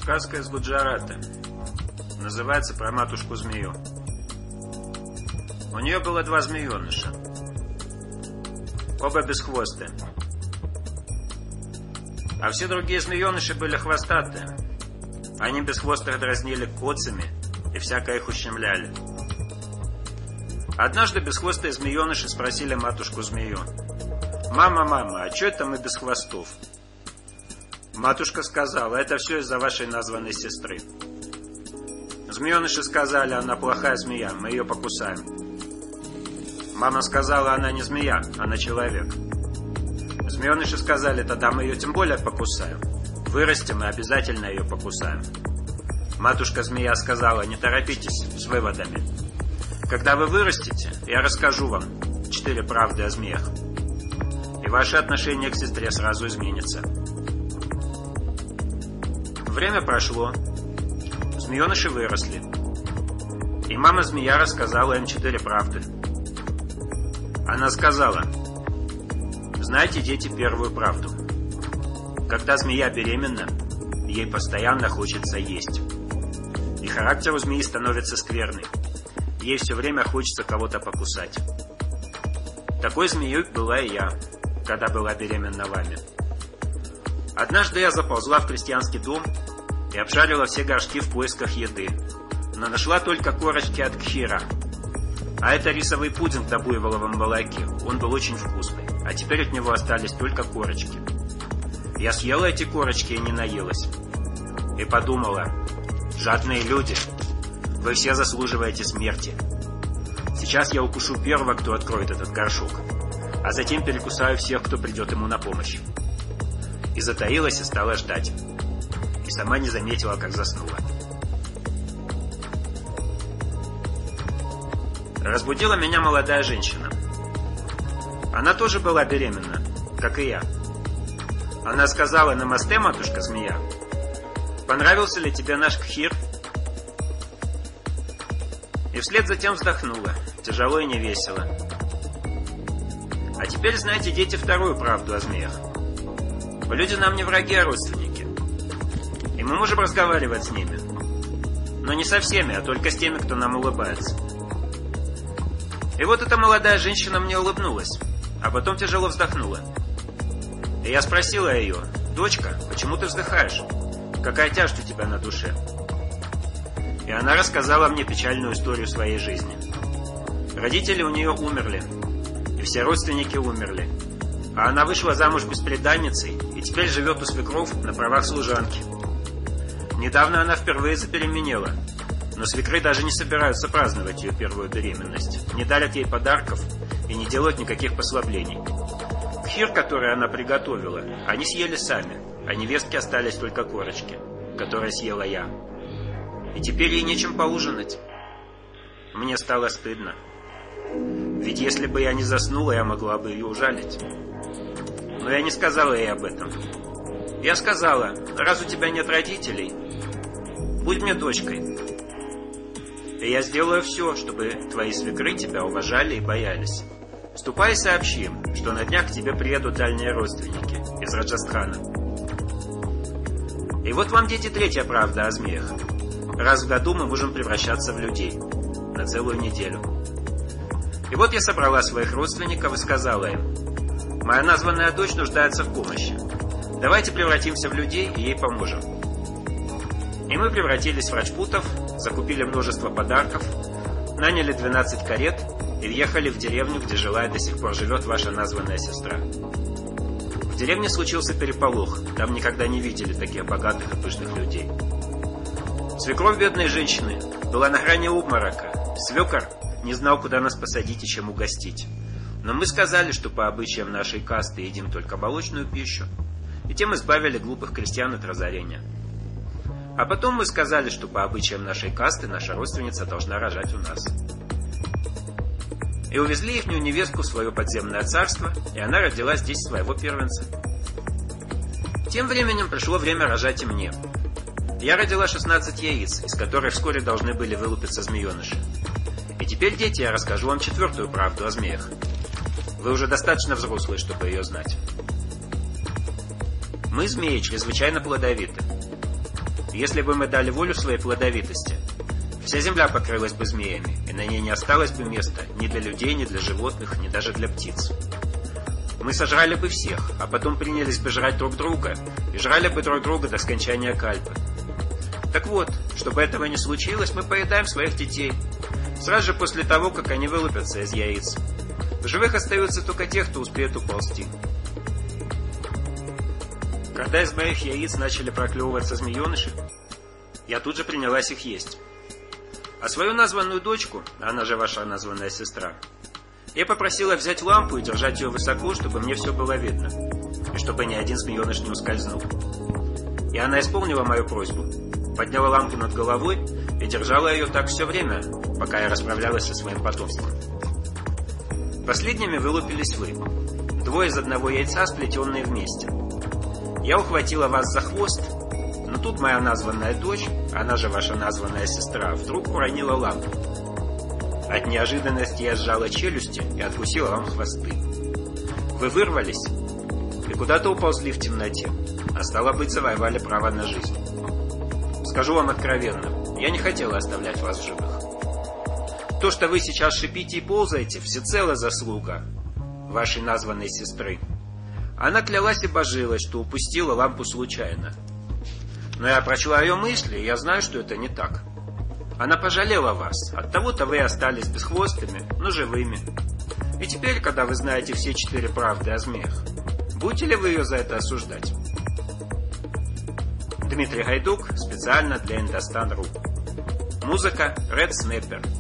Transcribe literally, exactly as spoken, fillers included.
Сказка из Гуджарата. Называется про матушку-змею. У нее было два змееныша. Оба бесхвостые. А все другие змееныши были хвостатые. Они бесхвостых дразнили коцами и всяко их ущемляли. Однажды бесхвостые змееныши спросили матушку-змею: «Мама, мама, а что это мы без хвостов?» Матушка сказала: «Это все из-за вашей названной сестры». Змееныши сказали: «Она плохая змея, мы ее покусаем». Мама сказала: «Она не змея, она человек». Змееныши сказали: «Тогда мы ее тем более покусаем. Вырастем и обязательно ее покусаем». Матушка-змея сказала: «Не торопитесь с выводами. Когда вы вырастете, я расскажу вам четыре правды о змеях, и ваше отношение к сестре сразу изменится». Время прошло, змееныши выросли, и мама-змея рассказала им четыре правды. Она сказала: «Знаете, дети, первую правду. Когда змея беременна, ей постоянно хочется есть. И характер у змеи становится скверный. Ей все время хочется кого-то покусать. Такой змеей была и я, когда была беременна вами. Однажды я заползла в крестьянский дом и обшарила все горшки в поисках еды, но нашла только корочки от кхира. А это рисовый пудинг на буйволовом молоке. Он был очень вкусный, а теперь от него остались только корочки. Я съела эти корочки и не наелась. И подумала: жадные люди, вы все заслуживаете смерти. Сейчас я укушу первого, кто откроет этот горшок, а затем перекусаю всех, кто придет ему на помощь». И затаилась и стала ждать. И сама не заметила, как заснула. Разбудила меня молодая женщина. Она тоже была беременна, как и я. Она сказала: «Намасте, матушка-змея. Понравился ли тебе наш кхир?» И вслед затем вздохнула, тяжело и невесело. А теперь знаете, дети, вторую правду о змеях. Люди нам не враги, а родственники. И мы можем разговаривать с ними. Но не со всеми, а только с теми, кто нам улыбается. И вот эта молодая женщина мне улыбнулась, а потом тяжело вздохнула. И я спросила ее: «Дочка, почему ты вздыхаешь? Какая тяжесть у тебя на душе?» И она рассказала мне печальную историю своей жизни. Родители у нее умерли, и все родственники умерли. А она вышла замуж бесприданницей и теперь живет у свекров на правах служанки. Недавно она впервые забеременела, но свекры даже не собираются праздновать ее первую беременность, не дарят ей подарков и не делают никаких послаблений. Кхир, который она приготовила, они съели сами, а невестке остались только корочки, которые съела я. И теперь ей нечем поужинать. Мне стало стыдно. Ведь если бы я не заснула, я могла бы ее ужалить. Но я не сказала ей об этом. Я сказала: «Раз у тебя нет родителей, будь мне дочкой. И я сделаю все, чтобы твои свекры тебя уважали и боялись. Ступай и сообщи им, что на днях к тебе приедут дальние родственники из Раджастхана». И вот вам, дети, третья правда о змеях. Раз в году мы можем превращаться в людей. На целую неделю. И вот я собрала своих родственников и сказала им: «Моя названная дочь нуждается в помощи. Давайте превратимся в людей и ей поможем». И мы превратились в раджпутов, закупили множество подарков, наняли двенадцать карет и въехали в деревню, где жила и до сих пор живет ваша названная сестра. В деревне случился переполох. Там никогда не видели таких богатых и пышных людей. Свекровь бедной женщины была на грани обморока. Свекор не знал, куда нас посадить и чем угостить. Но мы сказали, что по обычаям нашей касты едим только молочную пищу, и тем избавили глупых крестьян от разорения. А потом мы сказали, что по обычаям нашей касты наша родственница должна рожать у нас. И увезли ихнюю невестку в свое подземное царство, и она родила здесь своего первенца. Тем временем пришло время рожать и мне. Я родила шестнадцать яиц, из которых вскоре должны были вылупиться змееныши. И теперь, дети, я расскажу вам четвертую правду о змеях. Вы уже достаточно взрослые, чтобы ее знать. Мы, змеи, чрезвычайно плодовиты. Если бы мы дали волю своей плодовитости, вся земля покрылась бы змеями, и на ней не осталось бы места ни для людей, ни для животных, ни даже для птиц. Мы сожрали бы всех, а потом принялись бы жрать друг друга, и жрали бы друг друга до скончания кальпы. Так вот, чтобы этого не случилось, мы поедаем своих детей, сразу же после того, как они вылупятся из яиц. В живых остаются только те, кто успеет уползти. Когда из моих яиц начали проклевываться змееныши, я тут же принялась их есть. А свою названную дочку, она же ваша названная сестра, я попросила взять лампу и держать ее высоко, чтобы мне все было видно, и чтобы ни один змееныш не ускользнул. И она исполнила мою просьбу, подняла лампу над головой и держала ее так все время, пока я расправлялась со своим потомством. Последними вылупились вы, двое из одного яйца, сплетенные вместе. Я ухватила вас за хвост, но тут моя названная дочь, она же ваша названная сестра, вдруг уронила лампу. От неожиданности я сжала челюсти и откусила вам хвосты. Вы вырвались и куда-то уползли в темноте, а стало быть, завоевали право на жизнь. Скажу вам откровенно, я не хотела оставлять вас в живых. То, что вы сейчас шипите и ползаете, всецело заслуга вашей названной сестры. Она клялась и божилась, что упустила лампу случайно. Но я прочла ее мысли, и я знаю, что это не так. Она пожалела вас, оттого-то вы остались бесхвостыми, но живыми. И теперь, когда вы знаете все четыре правды о змеях, будете ли вы ее за это осуждать? Дмитрий Гайдук, специально для Индостан точка ру. Музыка Red Snapper.